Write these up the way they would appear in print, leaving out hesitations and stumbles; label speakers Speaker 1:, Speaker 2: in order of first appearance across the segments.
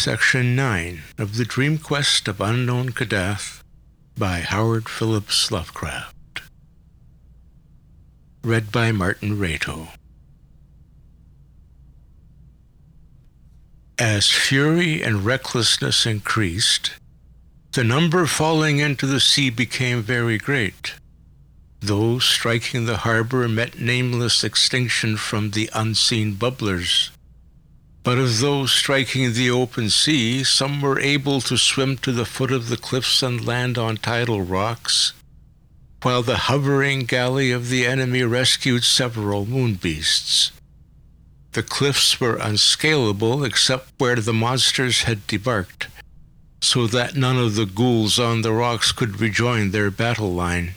Speaker 1: Section 9 of The Dream Quest of Unknown Kadath by Howard Phillips Lovecraft. Read by Martin Rato. As fury and recklessness increased, the number falling into the sea became very great. Those striking the harbor met nameless extinction from the unseen bubblers. But of those striking the open sea, some were able to swim to the foot of the cliffs and land on tidal rocks, while the hovering galley of the enemy rescued several moon beasts. The cliffs were unscalable except where the monsters had debarked, so that none of the ghouls on the rocks could rejoin their battle line.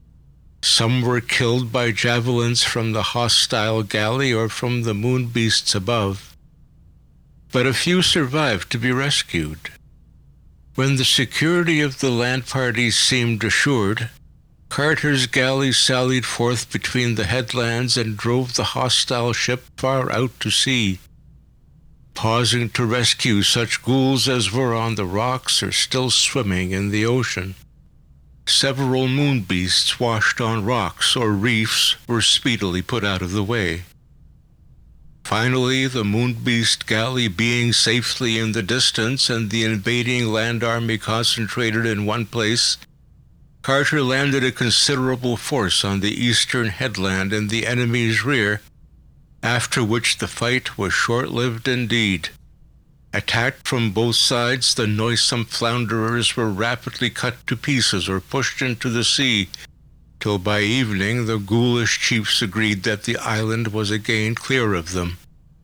Speaker 1: Some were killed by javelins from the hostile galley or from the moon beasts above, but a few survived to be rescued. When the security of the land parties seemed assured, Carter's galley sallied forth between the headlands and drove the hostile ship far out to sea, pausing to rescue such ghouls as were on the rocks or still swimming in the ocean. Several moon beasts washed on rocks or reefs were speedily put out of the way. Finally, the moon beast galley being safely in the distance and the invading land army concentrated in one place, Carter landed a considerable force on the eastern headland in the enemy's rear, after which the fight was short-lived indeed. Attacked from both sides, the noisome flounderers were rapidly cut to pieces or pushed into the sea, till by evening the ghoulish chiefs agreed that the island was again clear of them.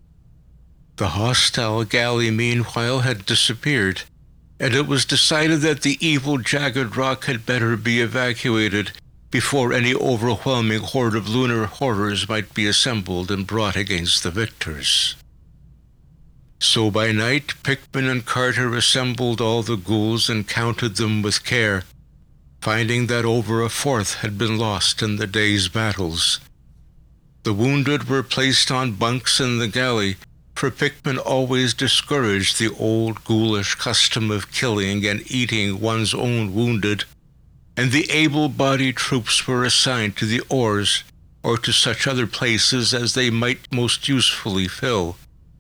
Speaker 1: The hostile galley meanwhile had disappeared, and it was decided that the evil jagged rock had better be evacuated before any overwhelming horde of lunar horrors might be assembled and brought against the victors. So by night, Pickman and Carter assembled all the ghouls and counted them with care, finding that over a fourth had been lost in the day's battles. The wounded were placed on bunks in the galley, for Pickman always discouraged the old ghoulish custom of killing and eating one's own wounded, and the able-bodied troops were assigned to the oars or to such other places as they might most usefully fill.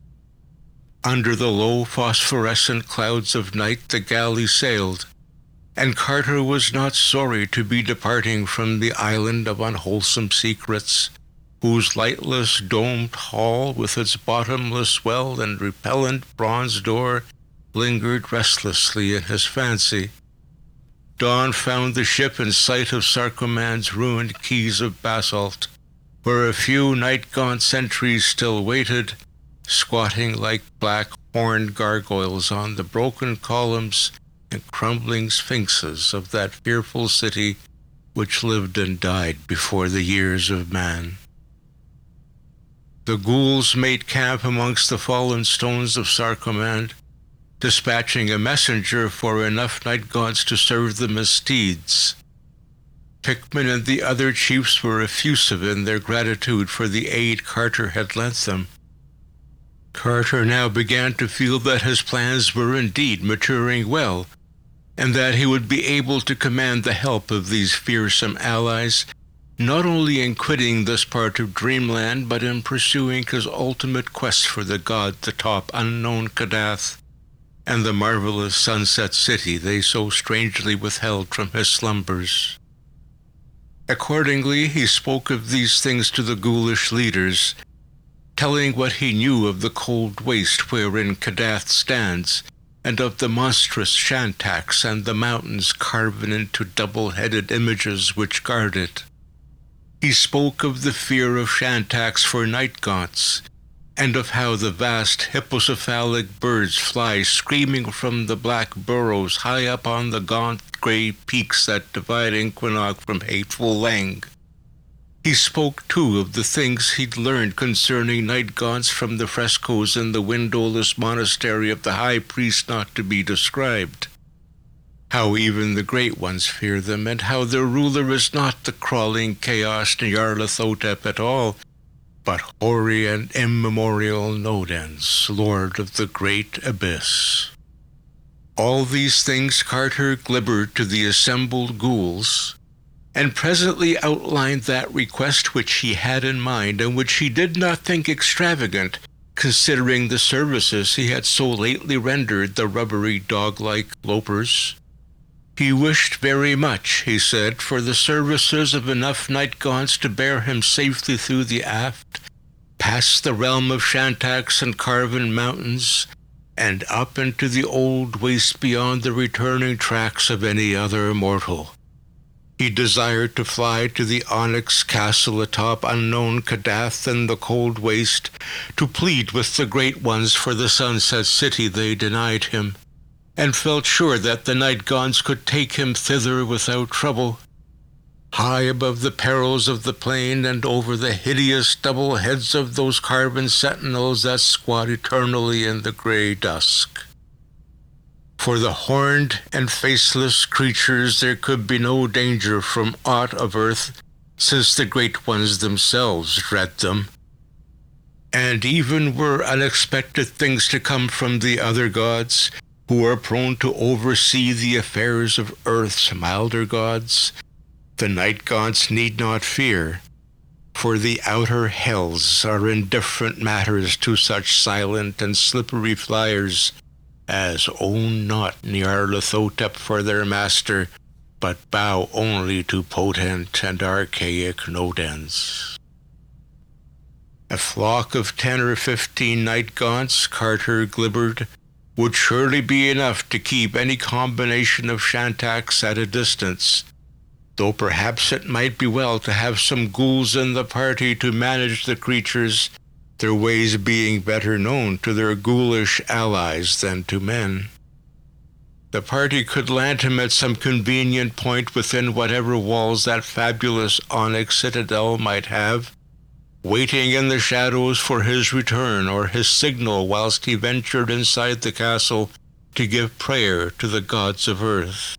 Speaker 1: Under the low phosphorescent clouds of night the galley sailed, and Carter was not sorry to be departing from the island of unwholesome secrets, whose lightless domed hall with its bottomless well and repellent bronze door lingered restlessly in his fancy. Dawn found the ship in sight of Sarkoman's ruined quays of basalt, where a few night-gaunt sentries still waited, squatting like black horned gargoyles on the broken columns and crumbling sphinxes of that fearful city which lived and died before the years of man. The ghouls made camp amongst the fallen stones of Sarkoman, dispatching a messenger for enough night gods to serve them as steeds. Pickman and the other chiefs were effusive in their gratitude for the aid Carter had lent them. Carter now began to feel that his plans were indeed maturing well, and that he would be able to command the help of these fearsome allies, not only in quitting this part of dreamland, but in pursuing his ultimate quest for the god atop unknown Kadath and the marvelous sunset city they so strangely withheld from his slumbers. Accordingly, he spoke of these things to the ghoulish leaders, telling what he knew of the cold waste wherein Kadath stands, and of the monstrous Shantax and the mountains carven into double-headed images which guard it. He spoke of the fear of Shantax for night gaunts, and of how the vast hippocephalic birds fly screaming from the black burrows high up on the gaunt gray peaks that divide Inquinag from hateful Lang. He spoke, too, of the things he'd learned concerning night gaunts from the frescoes in the windowless monastery of the high priest not to be described. How even the great ones fear them, and how their ruler is not the crawling chaos Nyarlathotep at all, but hoary and immemorial Nodens, lord of the great abyss. All these things Carter glibbered to the assembled ghouls, and presently outlined that request which he had in mind, and which he did not think extravagant, considering the services he had so lately rendered the rubbery dog-like lopers. He wished very much, he said, for the services of enough night-gaunts to bear him safely through the aft, past the realm of Shantax and Carven Mountains, and up into the old waste beyond the returning tracks of any other mortal. He desired to fly to the onyx castle atop unknown Kadath in the cold waste, to plead with the great ones for the sunset city they denied him, and felt sure that the night-gaunts could take him thither without trouble. High above the perils of the plain and over the hideous double heads of those carven sentinels that squat eternally in the grey dusk. For the horned and faceless creatures there could be no danger from aught of earth, since the great ones themselves dread them. And even were unexpected things to come from the other gods, who are prone to oversee the affairs of earth's milder gods, the night-gaunts need not fear, for the outer hells are indifferent matters to such silent and slippery flyers as own not Nyarlathotep for their master, but bow only to potent and archaic Nodens. A flock of 10 or 15 night-gaunts, Carter glibbered, would surely be enough to keep any combination of Shantax at a distance, though perhaps it might be well to have some ghouls in the party to manage the creatures, their ways being better known to their ghoulish allies than to men. The party could land him at some convenient point within whatever walls that fabulous onyx citadel might have, waiting in the shadows for his return or his signal whilst he ventured inside the castle to give prayer to the gods of earth.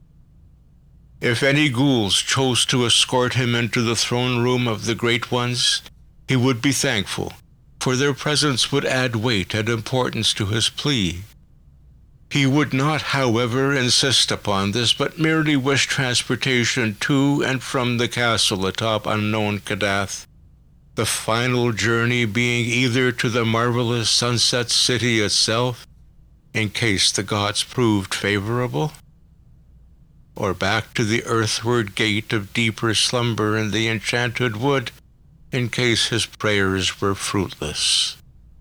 Speaker 1: If any ghouls chose to escort him into the throne room of the great ones, he would be thankful, for their presence would add weight and importance to his plea. He would not, however, insist upon this, but merely wish transportation to and from the castle atop unknown Kadath, the final journey being either to the marvelous sunset city itself, in case the gods proved favorable, or back to the earthward gate of deeper slumber in the enchanted wood, in case his prayers were fruitless.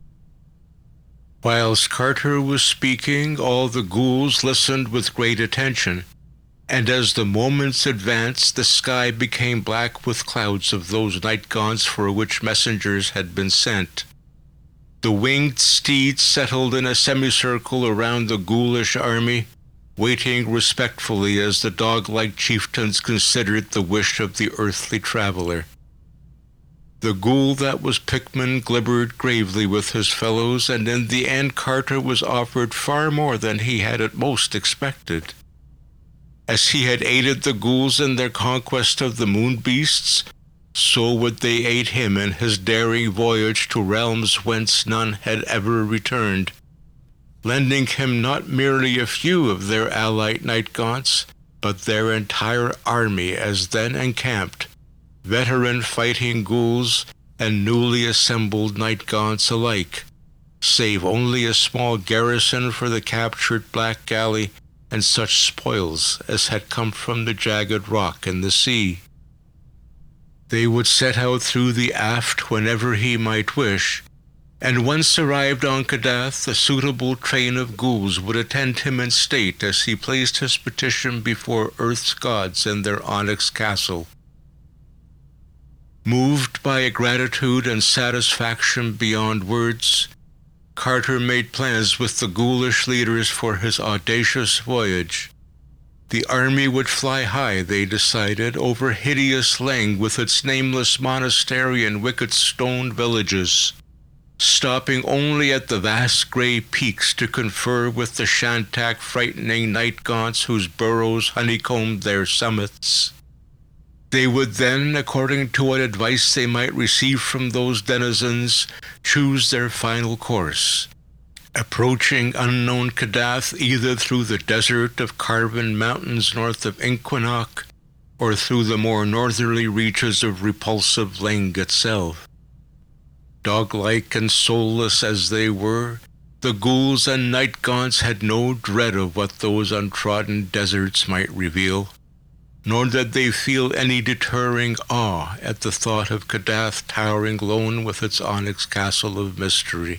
Speaker 1: Whilst Carter was speaking, all the ghouls listened with great attention, and as the moments advanced, the sky became black with clouds of those night-gaunts for which messengers had been sent. The winged steeds settled in a semicircle around the ghoulish army, waiting respectfully as the dog-like chieftains considered the wish of the earthly traveler. The ghoul that was Pickman glibbered gravely with his fellows, and in the end Carter was offered far more than he had at most expected. As he had aided the ghouls in their conquest of the moon beasts, so would they aid him in his daring voyage to realms whence none had ever returned, lending him not merely a few of their allied night-gaunts, but their entire army as then encamped, veteran fighting ghouls and newly assembled night-gaunts alike, save only a small garrison for the captured Black Galley and such spoils as had come from the jagged rock in the sea. They would set out through the aft whenever he might wish, and once arrived on Kadath, a suitable train of ghouls would attend him in state as he placed his petition before Earth's gods in their onyx castle. Moved by a gratitude and satisfaction beyond words, Carter made plans with the ghoulish leaders for his audacious voyage. The army would fly high, they decided, over hideous Leng with its nameless monastery and wicked stone villages, stopping only at the vast grey peaks to confer with the Shantak frightening night-gaunts whose burrows honeycombed their summits. They would then, according to what advice they might receive from those denizens, choose their final course, Approaching unknown Kadath either through the desert of carven mountains north of Inquinoc, or through the more northerly reaches of repulsive Leng itself. Dog-like and soulless as they were, the ghouls and night gaunts had no dread of what those untrodden deserts might reveal, nor did they feel any deterring awe at the thought of Kadath towering lone with its onyx castle of mystery.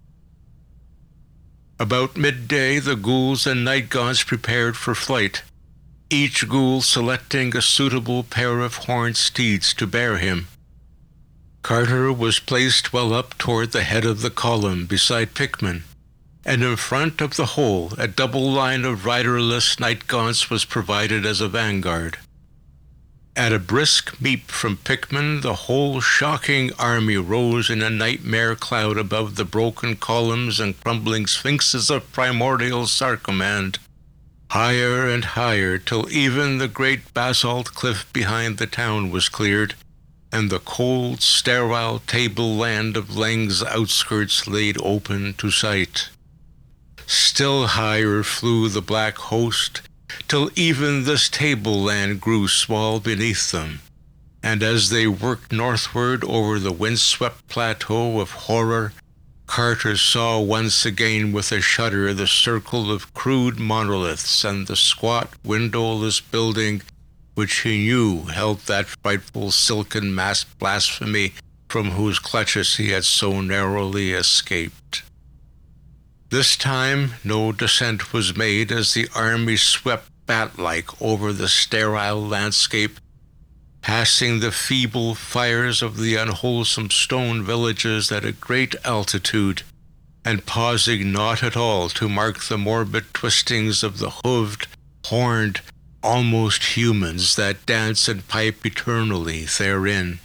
Speaker 1: About midday, the ghouls and night gaunts prepared for flight, each ghoul selecting a suitable pair of horned steeds to bear him. Carter was placed well up toward the head of the column beside Pickman, and in front of the whole a double line of riderless night gaunts was provided as a vanguard. At a brisk meep from Pickman, the whole shocking army rose in a nightmare cloud above the broken columns and crumbling sphinxes of primordial Sarkomand, higher and higher till even the great basalt cliff behind the town was cleared, and the cold, sterile tableland of Leng's outskirts laid open to sight. Still higher flew the black host, till even this tableland grew small beneath them, and as they worked northward over the windswept plateau of horror, Carter saw once again with a shudder the circle of crude monoliths and the squat, windowless building which he knew held that frightful silken-masked blasphemy from whose clutches he had so narrowly escaped. This time no descent was made as the army swept bat-like over the sterile landscape, passing the feeble fires of the unwholesome stone villages at a great altitude, and pausing not at all to mark the morbid twistings of the hooved, horned, almost humans that dance and pipe eternally therein.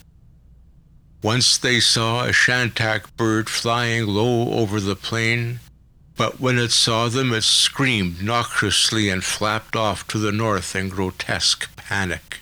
Speaker 1: Once they saw a shantak bird flying low over the plain, but when it saw them it screamed noxiously and flapped off to the north in grotesque panic.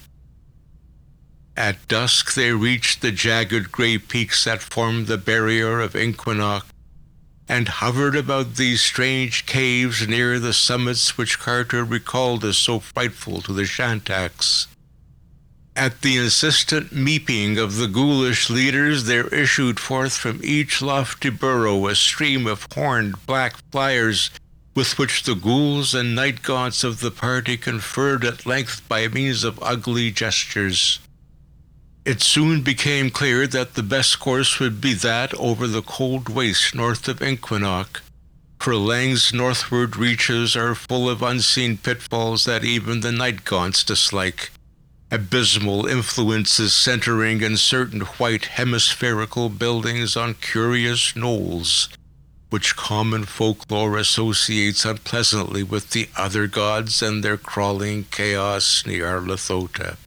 Speaker 1: At dusk they reached the jagged gray peaks that formed the barrier of Inquinoc, and hovered about these strange caves near the summits which Carter recalled as so frightful to the Shantaks. At the insistent meeping of the ghoulish leaders, there issued forth from each lofty burrow a stream of horned black flyers, with which the ghouls and night gaunts of the party conferred at length by means of ugly gestures. It soon became clear that the best course would be that over the cold waste north of Inquinoc, for Leng's northward reaches are full of unseen pitfalls that even the night gaunts dislike, abysmal influences centering in certain white hemispherical buildings on curious knolls, which common folklore associates unpleasantly with the other gods and their crawling chaos Nyarlathotep.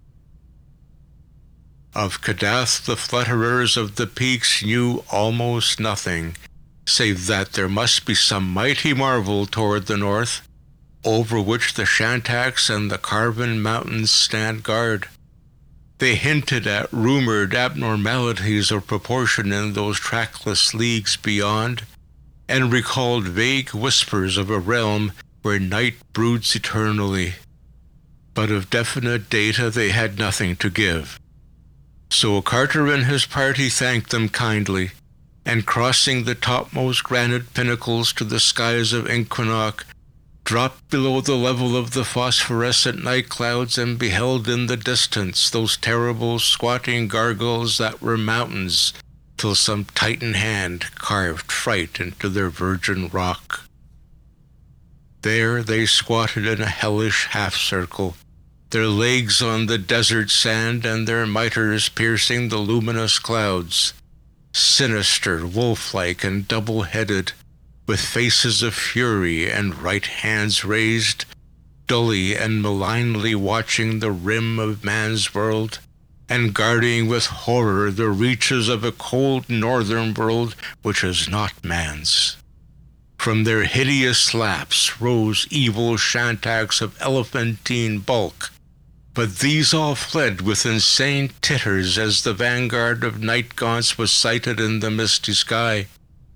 Speaker 1: Of Kadath the flutterers of the peaks knew almost nothing, save that there must be some mighty marvel toward the north, over which the Shantaks and the carven mountains stand guard. They hinted at rumored abnormalities of proportion in those trackless leagues beyond, and recalled vague whispers of a realm where night broods eternally. But of definite data they had nothing to give. So Carter and his party thanked them kindly, and crossing the topmost granite pinnacles to the skies of Inquinoc, dropped below the level of the phosphorescent night clouds and beheld in the distance those terrible squatting gargoyles that were mountains, till some titan hand carved fright into their virgin rock. There they squatted in a hellish half-circle, their legs on the desert sand and their mitres piercing the luminous clouds, sinister, wolf-like, and double-headed, with faces of fury and right hands raised, dully and malignly watching the rim of man's world, and guarding with horror the reaches of a cold northern world which is not man's. From their hideous laps rose evil Shantaks of elephantine bulk, but these all fled with insane titters as the vanguard of night gaunts was sighted in the misty sky.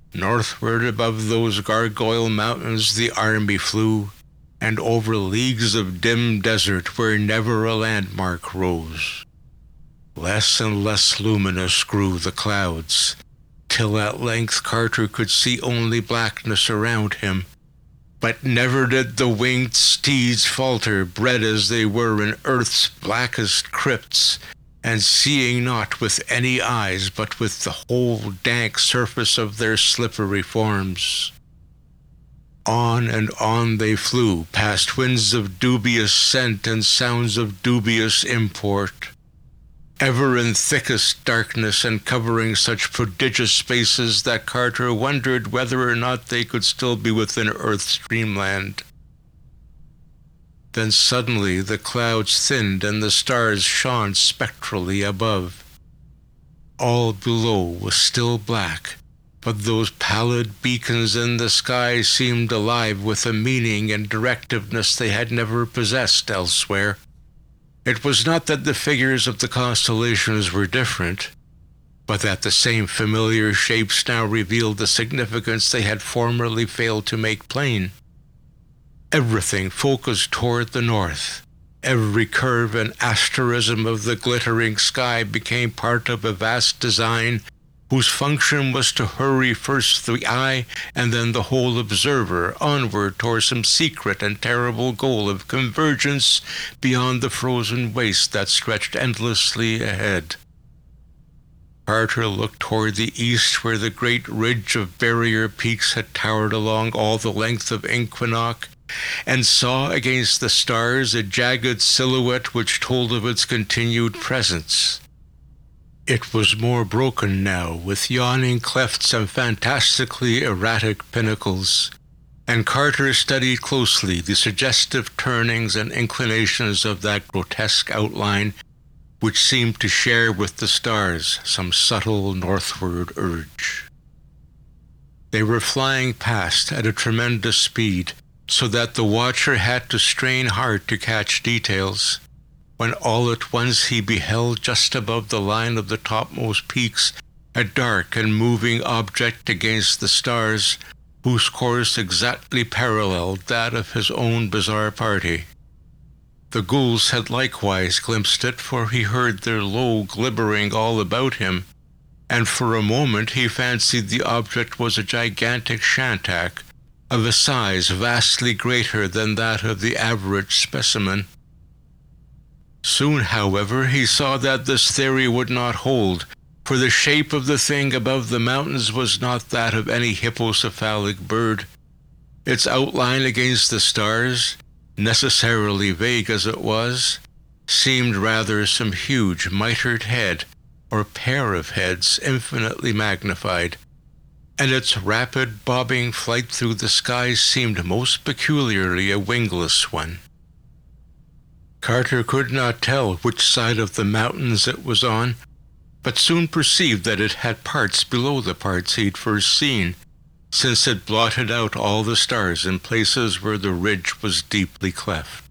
Speaker 1: Northward above those gargoyle mountains the army flew, and over leagues of dim desert where never a landmark rose. Less and less luminous grew the clouds, till at length Carter could see only blackness around him. But never did the winged steeds falter, bred as they were in earth's blackest crypts, and seeing not with any eyes, but with the whole dank surface of their slippery forms. On and on they flew, past winds of dubious scent and sounds of dubious import, ever in thickest darkness and covering such prodigious spaces that Carter wondered whether or not they could still be within Earth's dreamland. Then suddenly the clouds thinned and the stars shone spectrally above. All below was still black, but those pallid beacons in the sky seemed alive with a meaning and directiveness they had never possessed elsewhere. It was not that the figures of the constellations were different, but that the same familiar shapes now revealed the significance they had formerly failed to make plain. Everything focused toward the north. Every curve and asterism of the glittering sky became part of a vast design whose function was to hurry first the eye and then the whole observer onward toward some secret and terrible goal of convergence beyond the frozen waste that stretched endlessly ahead. Carter looked toward the east where the great ridge of barrier peaks had towered along all the length of Inquinoc, and saw against the stars a jagged silhouette which told of its continued presence. It was more broken now, with yawning clefts and fantastically erratic pinnacles, and Carter studied closely the suggestive turnings and inclinations of that grotesque outline, which seemed to share with the stars some subtle northward urge. They were flying past at a tremendous speed, so that the watcher had to strain hard to catch details, when all at once he beheld just above the line of the topmost peaks a dark and moving object against the stars, whose course exactly paralleled that of his own bizarre party. The ghouls had likewise glimpsed it, for he heard their low glibbering all about him, and for a moment he fancied the object was a gigantic shantak, of a size vastly greater than that of the average specimen. Soon, however, he saw that this theory would not hold, for the shape of the thing above the mountains was not that of any hippocephalic bird. Its outline against the stars, necessarily vague as it was, seemed rather some huge mitred head, or pair of heads infinitely magnified, and its rapid bobbing flight through the skies seemed most peculiarly a wingless one. Carter could not tell which side of the mountains it was on, but soon perceived that it had parts below the parts he'd first seen, since it blotted out all the stars in places where the ridge was deeply cleft.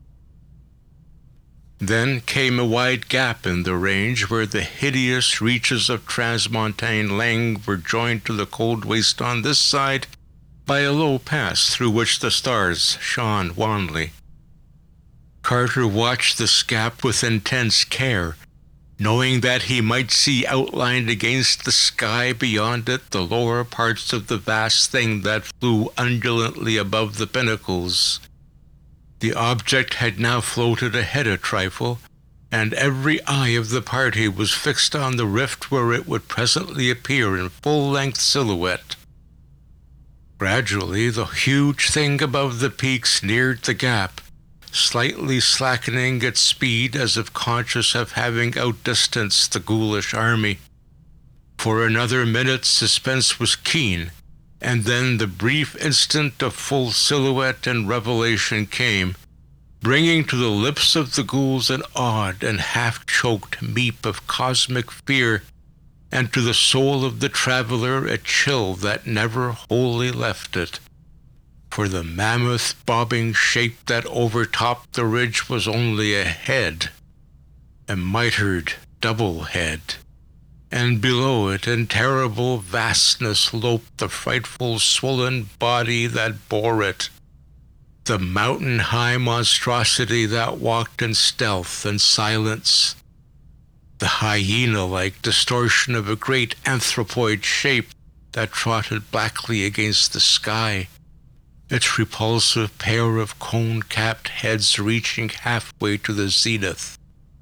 Speaker 1: Then came a wide gap in the range where the hideous reaches of transmontane Lang were joined to the cold waste on this side by a low pass through which the stars shone wanly. Carter watched this gap with intense care, knowing that he might see outlined against the sky beyond it the lower parts of the vast thing that flew undulantly above the pinnacles. The object had now floated ahead a trifle, and every eye of the party was fixed on the rift where it would presently appear in full-length silhouette. Gradually, the huge thing above the peaks neared the gap, slightly slackening its speed as if conscious of having outdistanced the ghoulish army. For another minute suspense was keen, and then the brief instant of full silhouette and revelation came, bringing to the lips of the ghouls an odd and half-choked meep of cosmic fear, and to the soul of the traveler a chill that never wholly left it. For the mammoth bobbing shape that overtopped the ridge was only a head, a mitred double head, and below it in terrible vastness loped the frightful swollen body that bore it, the mountain-high monstrosity that walked in stealth and silence, the hyena-like distortion of a great anthropoid shape that trotted blackly against the sky, its repulsive pair of cone-capped heads reaching halfway to the zenith.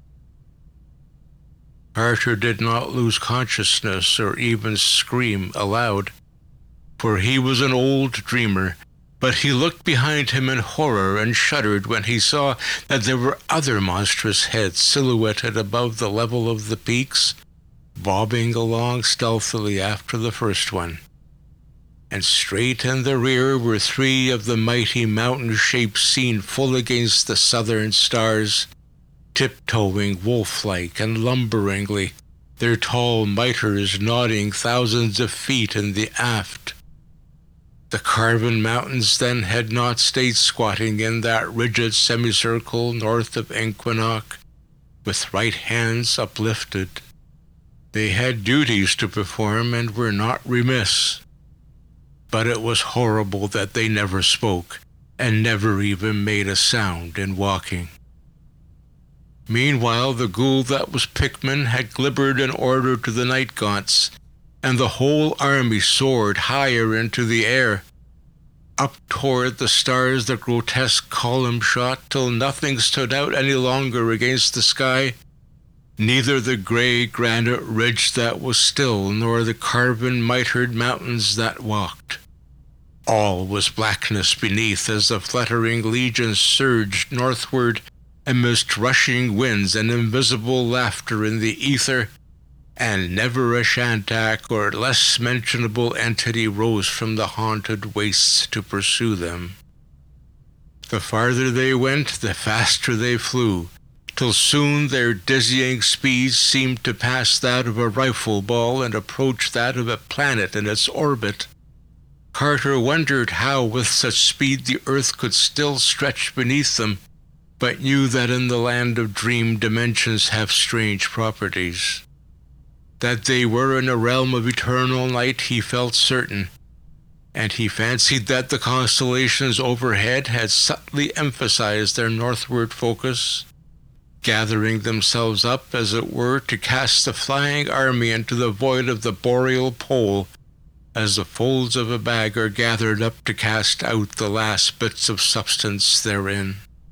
Speaker 1: Carter did not lose consciousness or even scream aloud, for he was an old dreamer, but he looked behind him in horror and shuddered when he saw that there were other monstrous heads silhouetted above the level of the peaks, bobbing along stealthily after the first one. And straight in the rear were three of the mighty mountain shapes seen full against the southern stars, tiptoeing wolf-like and lumberingly, their tall miters nodding thousands of feet in the aft. The carven mountains then had not stayed squatting in that rigid semicircle north of Inquinoc, with right hands uplifted. They had duties to perform and were not remiss. But it was horrible that they never spoke, and never even made a sound in walking. Meanwhile, the ghoul that was Pickman had gibbered an order to the night gaunts, and the whole army soared higher into the air. Up toward the stars the grotesque column shot, till nothing stood out any longer against the sky, neither the gray granite ridge that was still, nor the carven mitered mountains that walked. All was blackness beneath as the fluttering legions surged northward amidst rushing winds and invisible laughter in the ether, and never a Shantak or less mentionable entity rose from the haunted wastes to pursue them. The farther they went, the faster they flew, till soon their dizzying speed seemed to pass that of a rifle ball and approach that of a planet in its orbit. Carter wondered how with such speed the earth could still stretch beneath them, but knew that in the land of dream dimensions have strange properties. That they were in a realm of eternal night he felt certain, and he fancied that the constellations overhead had subtly emphasized their northward focus, gathering themselves up, as it were, to cast the flying army into the void of the boreal pole, as the folds of a bag are gathered up to cast out the last bits of substance therein.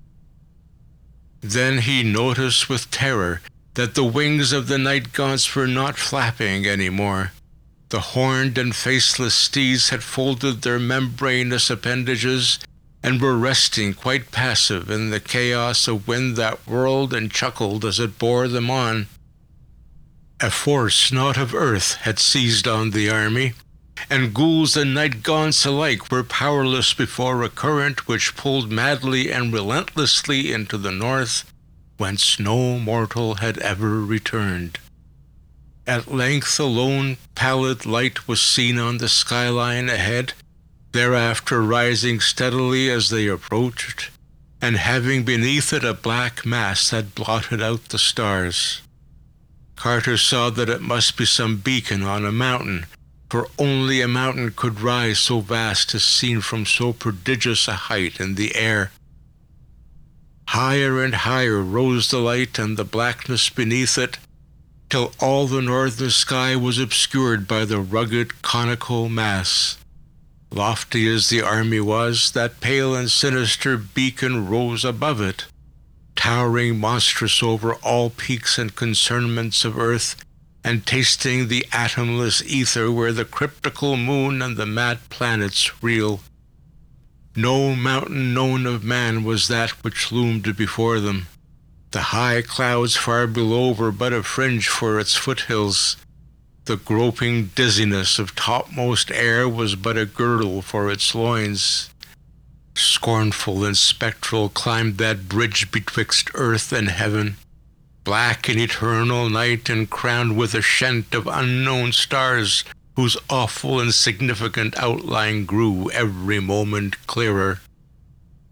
Speaker 1: Then he noticed with terror that the wings of the night gaunts were not flapping any more. The horned and faceless steeds had folded their membranous appendages and were resting quite passive in the chaos of wind that whirled and chuckled as it bore them on. A force not of earth had seized on the army, and ghouls and night gaunts alike were powerless before a current which pulled madly and relentlessly into the north, whence no mortal had ever returned. At length a lone pallid light was seen on the skyline ahead, thereafter rising steadily as they approached, and having beneath it a black mass that blotted out the stars. Carter saw that it must be some beacon on a mountain, for only a mountain could rise so vast as seen from so prodigious a height in the air. Higher and higher rose the light and the blackness beneath it, till all the northern sky was obscured by the rugged conical mass. Lofty as the army was, that pale and sinister beacon rose above it, towering monstrous over all peaks and concernments of earth, and tasting the atomless ether where the cryptical moon and the mad planets reel. No mountain known of man was that which loomed before them. The high clouds far below were but a fringe for its foothills. The groping dizziness of topmost air was but a girdle for its loins. Scornful and spectral climbed that bridge betwixt earth and heaven, black in eternal night and crowned with a shent of unknown stars, whose awful and significant outline grew every moment clearer.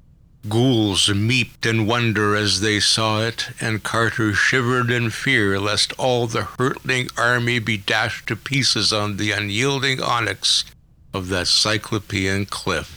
Speaker 1: Ghouls meeped in wonder as they saw it, and Carter shivered in fear lest all the hurtling army be dashed to pieces on the unyielding onyx of that cyclopean cliff.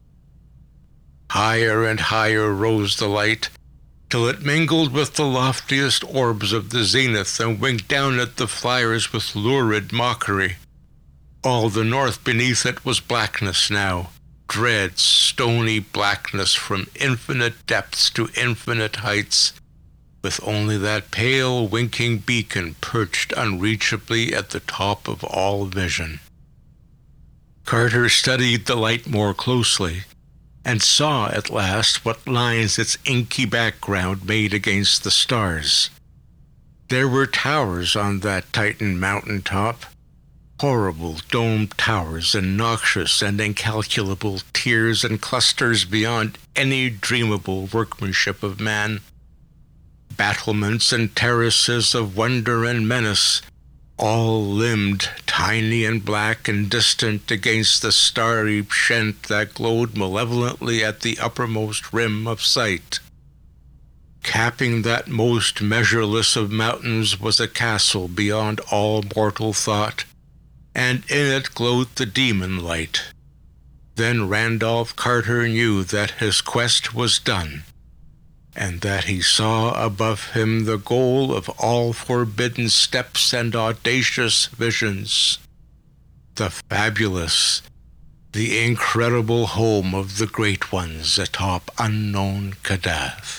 Speaker 1: Higher and higher rose the light, till it mingled with the loftiest orbs of the zenith and winked down at the flyers with lurid mockery. All the north beneath it was blackness now, dread, stony blackness from infinite depths to infinite heights, with only that pale, winking beacon perched unreachably at the top of all vision. Carter studied the light more closely, and saw at last what lines its inky background made against the stars. There were towers on that Titan mountain top, horrible domed towers in noxious and incalculable tiers and clusters beyond any dreamable workmanship of man. Battlements and terraces of wonder and menace, all limbed, tiny and black and distant against the starry pshent that glowed malevolently at the uppermost rim of sight. Capping that most measureless of mountains was a castle beyond all mortal thought, and in it glowed the demon light. Then Randolph Carter knew that his quest was done, and that he saw above him the goal of all forbidden steps and audacious visions, the fabulous, the incredible home of the great ones atop unknown Kadath.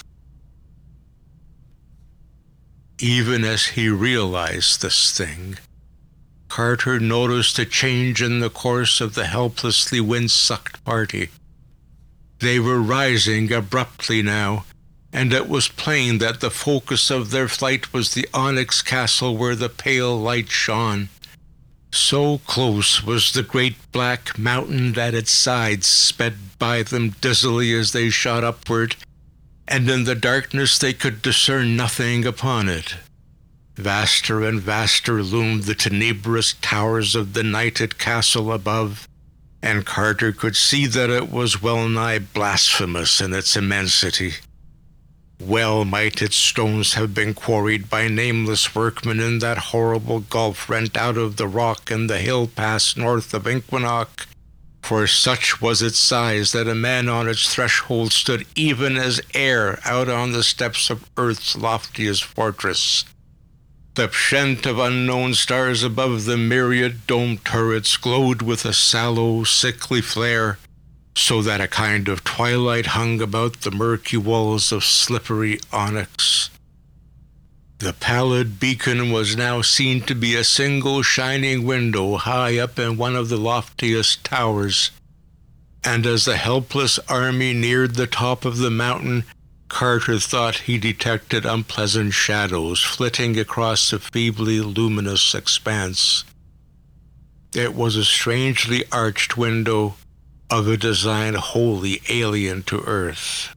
Speaker 1: Even as he realized this thing, Carter noticed a change in the course of the helplessly wind-sucked party. They were rising abruptly now, and it was plain that the focus of their flight was the onyx castle where the pale light shone. So close was the great black mountain that its sides sped by them dizzily as they shot upward, and in the darkness they could discern nothing upon it. Vaster and vaster loomed the tenebrous towers of the nighted castle above, and Carter could see that it was well-nigh blasphemous in its immensity. Well might its stones have been quarried by nameless workmen in that horrible gulf rent out of the rock in the hill pass north of Inquinoc, for such was its size that a man on its threshold stood even as air out on the steps of earth's loftiest fortress. The pshent of unknown stars above the myriad domed turrets glowed with a sallow, sickly flare, so that a kind of twilight hung about the murky walls of slippery onyx. The pallid beacon was now seen to be a single shining window high up in one of the loftiest towers, and as the helpless army neared the top of the mountain, Carter thought he detected unpleasant shadows flitting across the feebly luminous expanse. It was a strangely arched window, of a design wholly alien to Earth.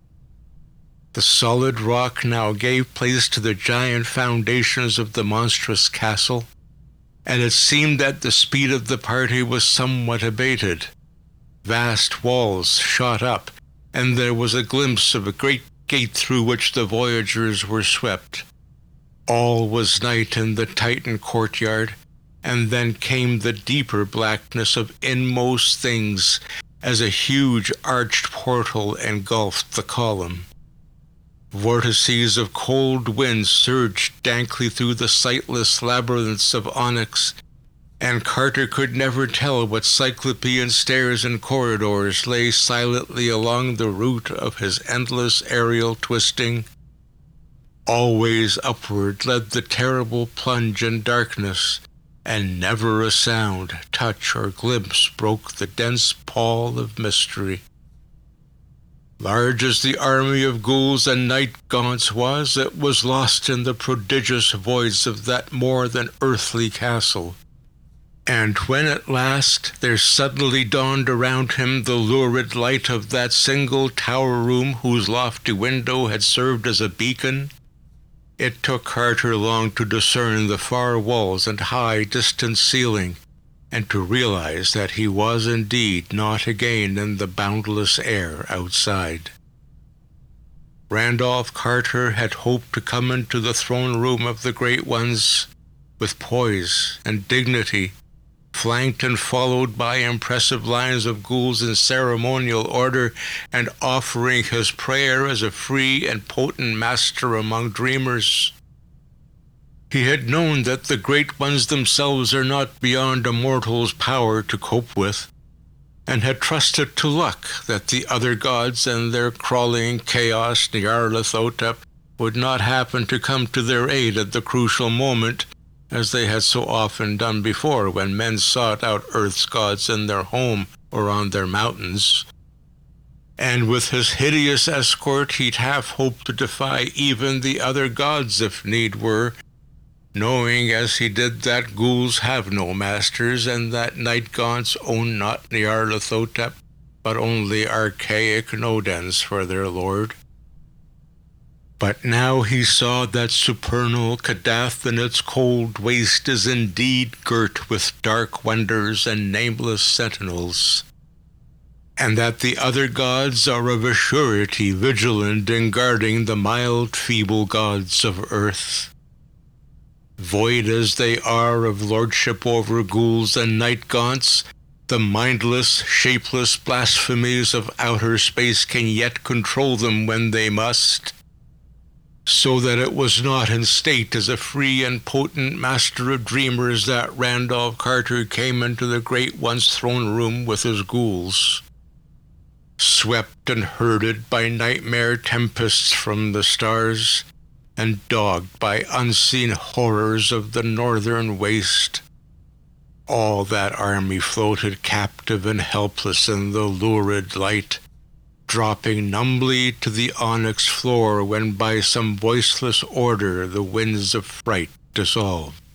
Speaker 1: The solid rock now gave place to the giant foundations of the monstrous castle, and it seemed that the speed of the party was somewhat abated. Vast walls shot up, and there was a glimpse of a great gate through which the voyagers were swept. All was night in the Titan courtyard, and then came the deeper blackness of inmost things as a huge arched portal engulfed the column. Vortices of cold wind surged dankly through the sightless labyrinths of onyx, and Carter could never tell what cyclopean stairs and corridors lay silently along the route of his endless aerial twisting. Always upward led the terrible plunge in darkness, and never a sound, touch, or glimpse broke the dense pall of mystery. Large as the army of ghouls and night gaunts was, it was lost in the prodigious voids of that more than earthly castle. And when at last there suddenly dawned around him the lurid light of that single tower room whose lofty window had served as a beacon, it took Carter long to discern the far walls and high, distant ceiling, and to realize that he was indeed not again in the boundless air outside. Randolph Carter had hoped to come into the throne room of the Great Ones with poise and dignity, flanked and followed by impressive lines of ghouls in ceremonial order, and offering his prayer as a free and potent master among dreamers. He had known that the Great Ones themselves are not beyond a mortal's power to cope with, and had trusted to luck that the other gods and their crawling chaos Nyarlathotep would not happen to come to their aid at the crucial moment, as they had so often done before when men sought out Earth's gods in their home or on their mountains. And with his hideous escort he'd half hoped to defy even the other gods if need were, knowing as he did that ghouls have no masters, and that night gaunts own not Nyarlathotep, but only archaic Nodens for their lord. But now he saw that supernal Kadath in its cold waste is indeed girt with dark wonders and nameless sentinels, and that the other gods are of a surety vigilant in guarding the mild, feeble gods of earth. Void as they are of lordship over ghouls and night gaunts, the mindless, shapeless blasphemies of outer space can yet control them when they must, so that it was not in state as a free and potent master of dreamers that Randolph Carter came into the Great One's throne room with his ghouls, swept and herded by nightmare tempests from the stars, and dogged by unseen horrors of the northern waste. All that army floated captive and helpless in the lurid light, dropping numbly to the onyx floor when by some voiceless order the winds of fright dissolved.